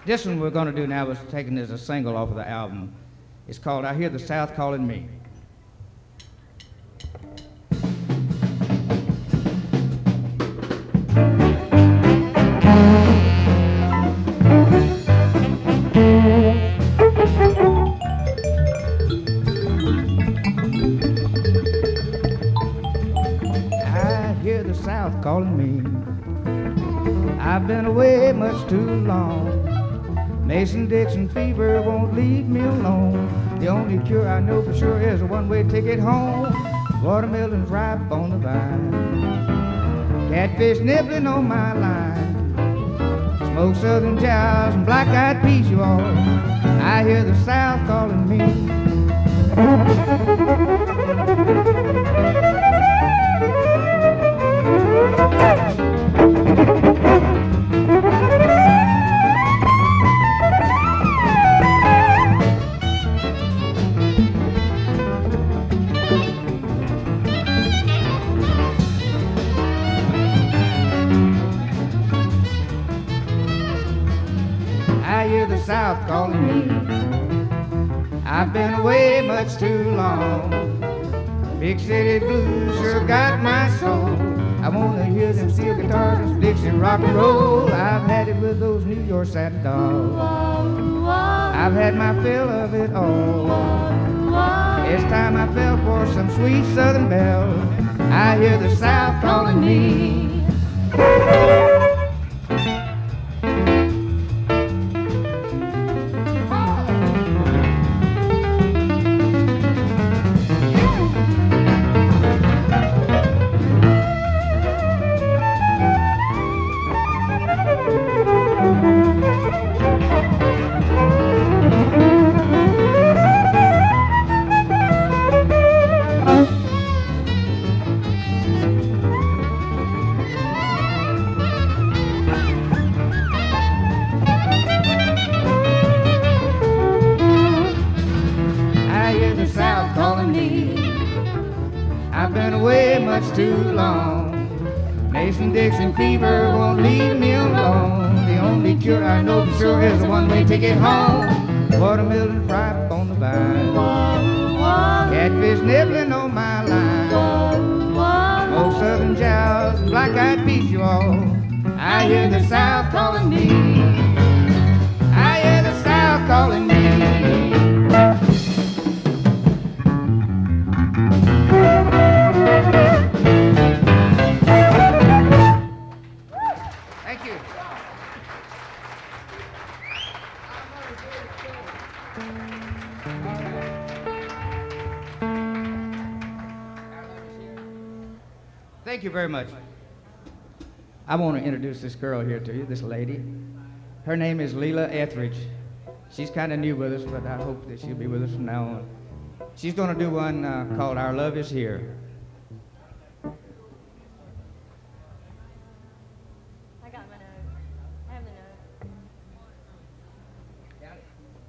This one we're going to do now was taken as a single off of the album. It's called I Hear the South Calling Me. I hear the South calling me. I've been away much too long. Mason-Dixon fever won't leave me alone. The only cure I know for sure is a one-way ticket home. Watermelons ripe on the vine, catfish nibbling on my line, smoked southern jowls and black-eyed peas, you all. I hear the South calling me. I hear the South calling me. I've been away much too long. Big city blues sure got my soul. I wanna hear them steel guitars and some Dixie rock and roll. I've had it with those New York satin dolls. I've had my fill of it all. It's time I fell for some sweet southern belle. I hear the South calling me. I've been away much too long. Mason-Dixon fever won't leave me alone. The only cure I know for sure is a one-way ticket home. Watermelon ripe on the vine, catfish nibbling on my line, smoked southern jowls and black-eyed peas, you all. I hear the South calling me. I hear the South calling me. Thank you. Thank you very much. I want to introduce this girl here to you, this lady. Her name is Leela Etheridge. She's kind of new with us, but I hope that she'll be with us from now on. She's going to do one called Our Love Is Here.